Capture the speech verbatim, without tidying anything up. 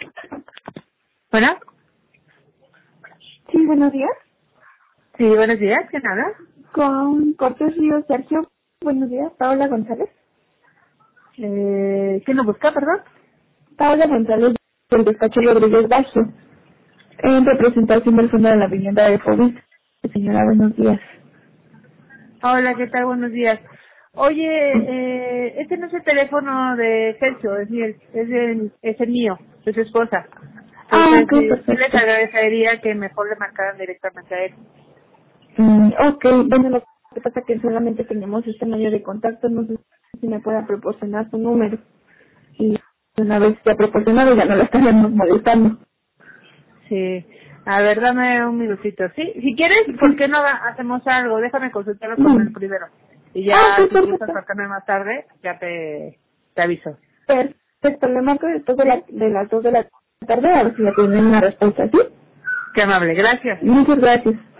Bueno, Sí, buenos días. sí, buenos días, ¿quién habla? Con Cortés Río Sergio. Buenos días, Paola González. Eh, ¿Quién lo busca, perdón? Paola González del despacho Rodríguez Bajo, en representación del Fondo de la Vivienda de Fobis. Señora, buenos días. Hola, ¿qué tal? Buenos días. Oye, eh, este no es el teléfono de Sergio, es, mío, es, el, es el mío, de su esposa. Ah, Entonces, ok, sí, sí les perfecto. agradecería que mejor le marcaran directamente a él. Mm, ok, bueno, lo que pasa es que solamente tenemos este medio de contacto, no sé si me pueda proporcionar su número. Y una vez ya proporcionado ya no la estaremos molestando. Sí. A ver, dame un minutito. Sí, si quieres, ¿por Ujú. qué no ha- hacemos algo? Déjame consultarlo con él Bien. primero. Y Ah, ya, ok, si gustas perfecto. marcarme más tarde, ya te, te aviso. Perfecto, le marco después de, la, ¿Sí? de las dos de la tarde a ver si me tienen una respuesta, ¿sí? Qué amable, gracias. Muchas gracias.